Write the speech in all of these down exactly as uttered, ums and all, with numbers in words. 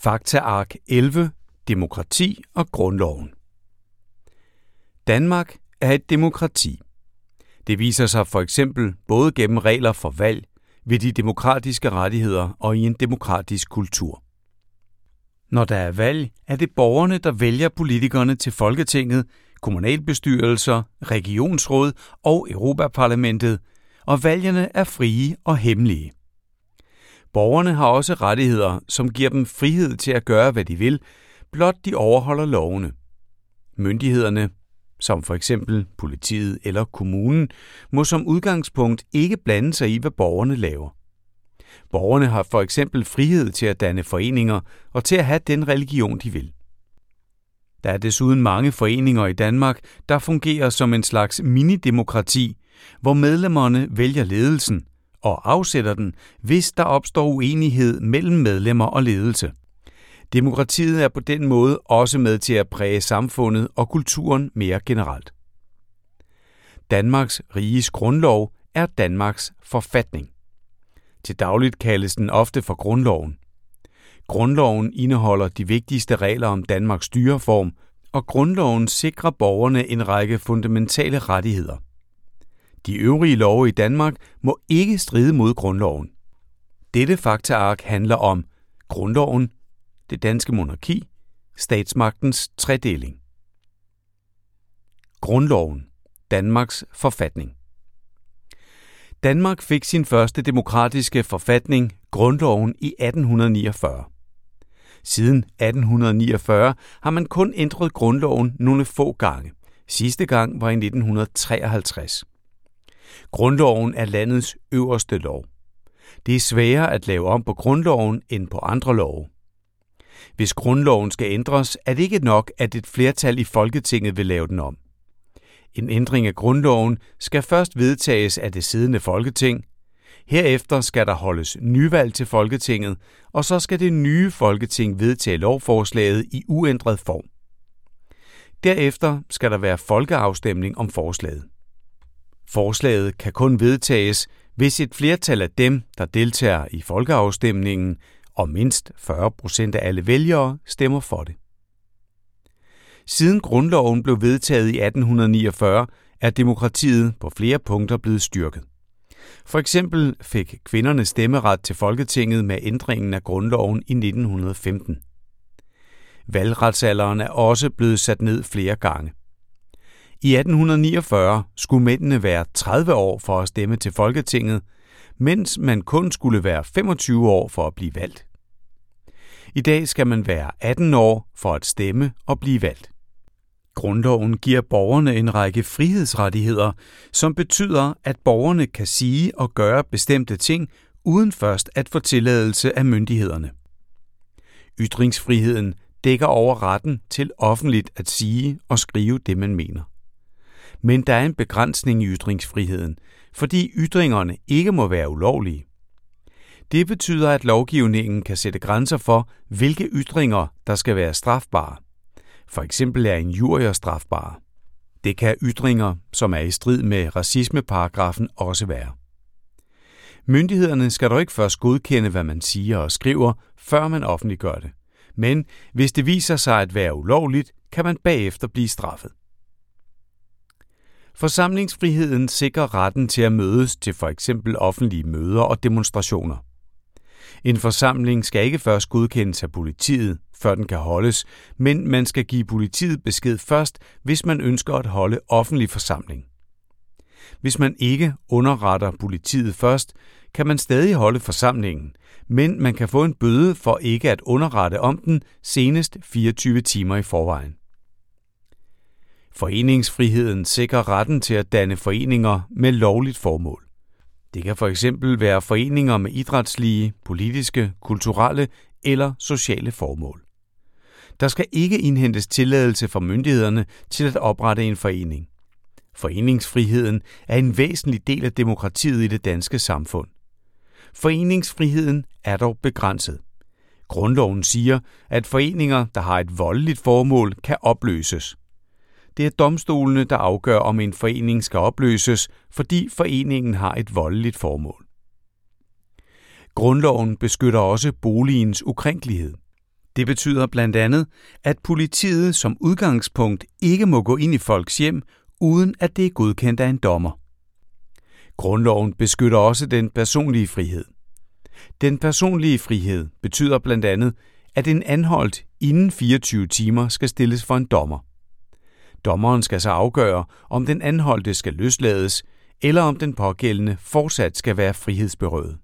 Faktaark elleve. Demokrati og grundloven. Danmark er et demokrati. Det viser sig for eksempel både gennem regler for valg, ved de demokratiske rettigheder og i en demokratisk kultur. Når der er valg, er det borgerne, der vælger politikerne til Folketinget, kommunalbestyrelser, regionsråd og Europaparlamentet, og valgene er frie og hemmelige. Borgerne har også rettigheder, som giver dem frihed til at gøre, hvad de vil, blot de overholder lovene. Myndighederne, som for eksempel politiet eller kommunen, må som udgangspunkt ikke blande sig i, hvad borgerne laver. Borgerne har for eksempel frihed til at danne foreninger og til at have den religion, de vil. Der er desuden mange foreninger i Danmark, der fungerer som en slags minidemokrati, hvor medlemmerne vælger ledelsen og afsætter den, hvis der opstår uenighed mellem medlemmer og ledelse. Demokratiet er på den måde også med til at præge samfundet og kulturen mere generelt. Danmarks Riges Grundlov er Danmarks forfatning. Til dagligt kaldes den ofte for Grundloven. Grundloven indeholder de vigtigste regler om Danmarks styreform, og Grundloven sikrer borgerne en række fundamentale rettigheder. De øvrige love i Danmark må ikke stride mod Grundloven. Dette faktaark handler om Grundloven, det danske monarki, statsmagtens tredeling. Grundloven, Danmarks forfatning. Danmark fik sin første demokratiske forfatning, Grundloven, i atten niogfyrre. Siden atten niogfyrre har man kun ændret Grundloven nogle få gange. Sidste gang var i nitten treoghalvtreds. Grundloven er landets øverste lov. Det er sværere at lave om på Grundloven end på andre love. Hvis Grundloven skal ændres, er det ikke nok, at et flertal i Folketinget vil lave den om. En ændring af Grundloven skal først vedtages af det siddende Folketing. Herefter skal der holdes nyvalg til Folketinget, og så skal det nye Folketing vedtage lovforslaget i uændret form. Derefter skal der være folkeafstemning om forslaget. Forslaget kan kun vedtages, hvis et flertal af dem, der deltager i folkeafstemningen, og mindst fyrre procent af alle vælgere stemmer for det. Siden Grundloven blev vedtaget i atten niogfyrre, er demokratiet på flere punkter blevet styrket. For eksempel fik kvinderne stemmeret til Folketinget med ændringen af Grundloven i nitten femten. Valgretsalderen er også blevet sat ned flere gange. I atten niogfyrre skulle mændene være tredive år for at stemme til Folketinget, mens man kun skulle være femogtyve år for at blive valgt. I dag skal man være atten år for at stemme og blive valgt. Grundloven giver borgerne en række frihedsrettigheder, som betyder, at borgerne kan sige og gøre bestemte ting, uden først at få tilladelse af myndighederne. Ytringsfriheden dækker over retten til offentligt at sige og skrive det, man mener. Men der er en begrænsning i ytringsfriheden, fordi ytringerne ikke må være ulovlige. Det betyder, at lovgivningen kan sætte grænser for, hvilke ytringer, der skal være strafbare. For eksempel er injurier strafbare. Det kan ytringer, som er i strid med racismeparagrafen, også være. Myndighederne skal dog ikke først godkende, hvad man siger og skriver, før man offentliggør det. Men hvis det viser sig at være ulovligt, kan man bagefter blive straffet. Forsamlingsfriheden sikrer retten til at mødes til for eksempel offentlige møder og demonstrationer. En forsamling skal ikke først godkendes af politiet, før den kan holdes, men man skal give politiet besked først, hvis man ønsker at holde offentlig forsamling. Hvis man ikke underretter politiet først, kan man stadig holde forsamlingen, men man kan få en bøde for ikke at underrette om den senest fireogtyve timer i forvejen. Foreningsfriheden sikrer retten til at danne foreninger med lovligt formål. Det kan for eksempel være foreninger med idrætslige, politiske, kulturelle eller sociale formål. Der skal ikke indhentes tilladelse fra myndighederne til at oprette en forening. Foreningsfriheden er en væsentlig del af demokratiet i det danske samfund. Foreningsfriheden er dog begrænset. Grundloven siger, at foreninger, der har et voldeligt formål, kan opløses. Det er domstolene, der afgør, om en forening skal opløses, fordi foreningen har et voldeligt formål. Grundloven beskytter også boligens ukrænkelighed. Det betyder blandt andet, at politiet som udgangspunkt ikke må gå ind i folks hjem, uden at det er godkendt af en dommer. Grundloven beskytter også den personlige frihed. Den personlige frihed betyder blandt andet, at en anholdt inden fireogtyve timer skal stilles for en dommer. Dommeren skal så afgøre, om den anholdte skal løslades, eller om den pågældende fortsat skal være frihedsberøvet.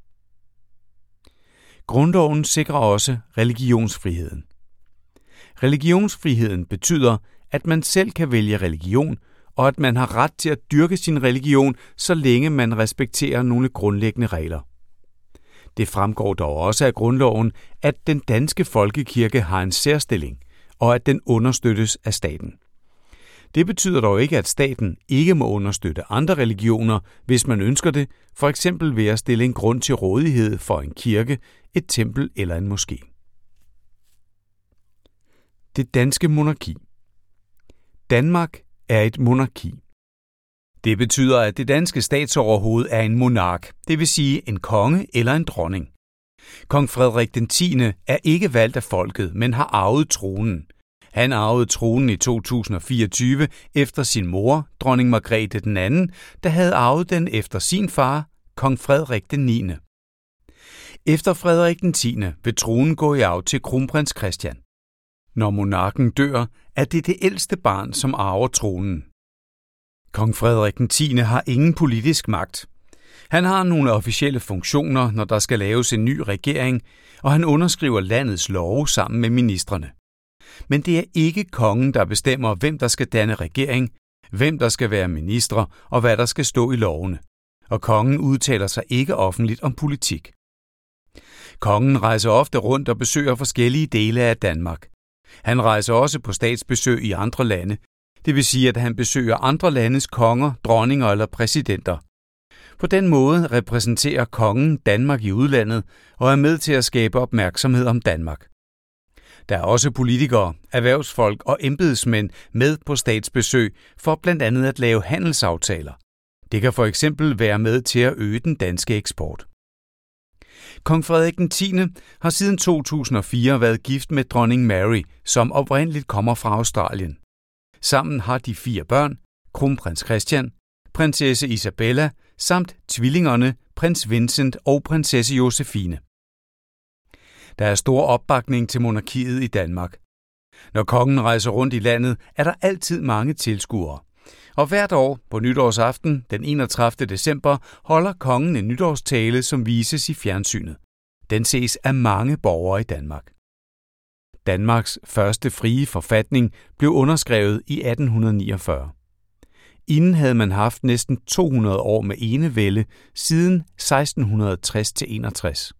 Grundloven sikrer også religionsfriheden. Religionsfriheden betyder, at man selv kan vælge religion, og at man har ret til at dyrke sin religion, så længe man respekterer nogle grundlæggende regler. Det fremgår dog også af grundloven, at den danske folkekirke har en særstilling, og at den understøttes af staten. Det betyder dog ikke, at staten ikke må understøtte andre religioner, hvis man ønsker det, for eksempel ved at stille en grund til rådighed for en kirke, et tempel eller en moské. Det danske monarki. Danmark er et monarki. Det betyder, at det danske statsoverhoved er en monark, det vil sige en konge eller en dronning. Kong Frederik den tiende er ikke valgt af folket, men har arvet tronen. Han arvede tronen i to tusind og fireogtyve efter sin mor, dronning Margrethe den anden, der havde arvet den efter sin far, kong Frederik den niende. Efter Frederik den tiende vil tronen gå i arv til kronprins Christian. Når monarken dør, er det det ældste barn, som arver tronen. Kong Frederik den tiende har ingen politisk magt. Han har nogle officielle funktioner, når der skal laves en ny regering, og han underskriver landets love sammen med ministrene. Men det er ikke kongen, der bestemmer, hvem der skal danne regering, hvem der skal være ministre og hvad der skal stå i lovene. Og kongen udtaler sig ikke offentligt om politik. Kongen rejser ofte rundt og besøger forskellige dele af Danmark. Han rejser også på statsbesøg i andre lande, det vil sige, at han besøger andre landes konger, dronninger eller præsidenter. På den måde repræsenterer kongen Danmark i udlandet og er med til at skabe opmærksomhed om Danmark. Der er også politikere, erhvervsfolk og embedsmænd med på statsbesøg for blandt andet at lave handelsaftaler. Det kan for eksempel være med til at øge den danske eksport. Kong Frederik den tiende har siden to tusind og fire været gift med dronning Mary, som oprindeligt kommer fra Australien. Sammen har de fire børn, kronprins Christian, prinsesse Isabella samt tvillingerne prins Vincent og prinsesse Josephine. Der er stor opbakning til monarkiet i Danmark. Når kongen rejser rundt i landet, er der altid mange tilskuere. Og hvert år på nytårsaften, den enogtredivte december, holder kongen en nytårstale, som vises i fjernsynet. Den ses af mange borgere i Danmark. Danmarks første frie forfatning blev underskrevet i atten niogfyrre. Inden havde man haft næsten to hundrede år med enevælde siden seksten tres til enogtres.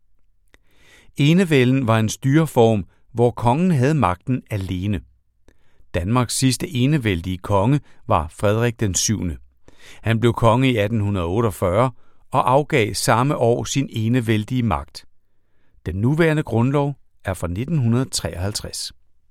Enevælden var en styreform, hvor kongen havde magten alene. Danmarks sidste enevældige konge var Frederik den syvende. Han blev konge i atten otteogfyrre og afgav samme år sin enevældige magt. Den nuværende grundlov er fra nitten treoghalvtreds.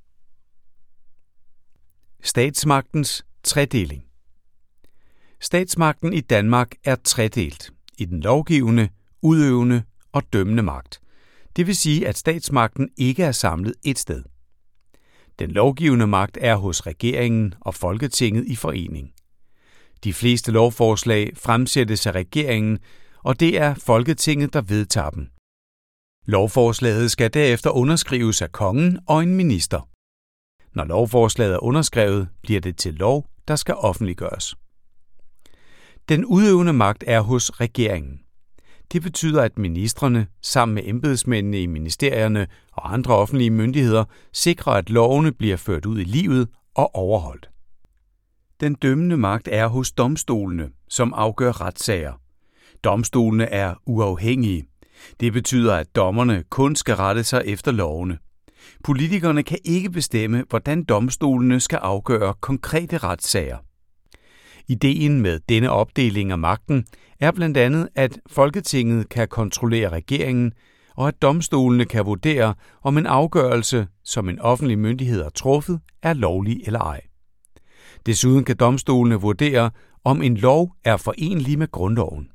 Statsmagtens tredeling. Statsmagten i Danmark er tredelt i den lovgivende, udøvende og dømmende magt. Det vil sige, at statsmagten ikke er samlet et sted. Den lovgivende magt er hos regeringen og Folketinget i forening. De fleste lovforslag fremsættes af regeringen, og det er Folketinget, der vedtager dem. Lovforslaget skal derefter underskrives af kongen og en minister. Når lovforslaget er underskrevet, bliver det til lov, der skal offentliggøres. Den udøvende magt er hos regeringen. Det betyder, at ministrene sammen med embedsmændene i ministerierne og andre offentlige myndigheder sikrer, at lovene bliver ført ud i livet og overholdt. Den dømmende magt er hos domstolene, som afgør retssager. Domstolene er uafhængige. Det betyder, at dommerne kun skal rette sig efter lovene. Politikerne kan ikke bestemme, hvordan domstolene skal afgøre konkrete retssager. Ideen med denne opdeling af magten er blandt andet, at Folketinget kan kontrollere regeringen, og at domstolene kan vurdere, om en afgørelse, som en offentlig myndighed har truffet, er lovlig eller ej. Desuden kan domstolene vurdere, om en lov er forenelig med grundloven.